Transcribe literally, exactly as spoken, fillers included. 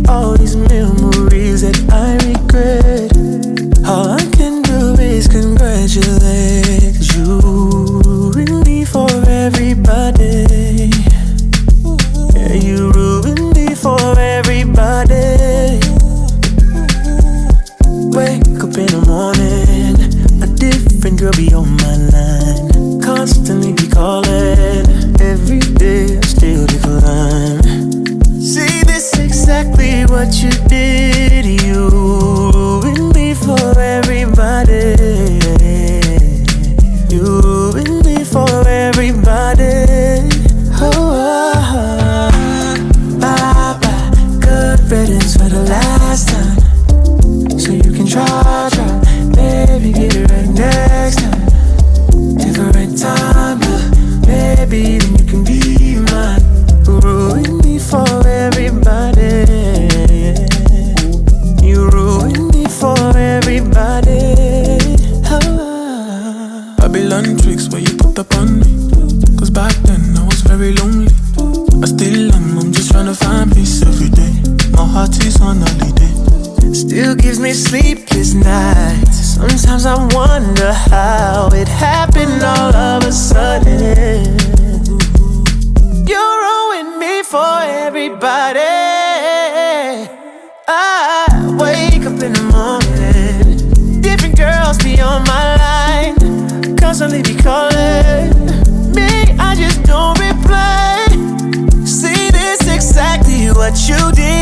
all these memories that I regret. All I can do is congratulate, 'cause you ruined me for everybody. Yeah, you ruined me for everybody. Wake up in the morning, a different girl be on my line, constantly be calling. Every day I still decline. See, this exactly what you did. You ruined me for everybody. You ruined me for everybody. Oh, oh, oh. Bye bye, good riddance for the last time. So you can try, try, baby, get it right next time. Different time, but baby, then you can be mine. Ruin me for everybody. You ruin me for everybody. Oh. Babylon tricks where you put up on me. 'Cause back then I was very lonely. I still am, I'm just trying to find peace every day. My heart is on holiday. Still gives me sleepless nights. Sometimes I wonder how it happened all of a sudden. You ruined me for everybody. I wake up in the morning, different girls be on my line, constantly be calling me, I just don't reply. See, this exactly what you did.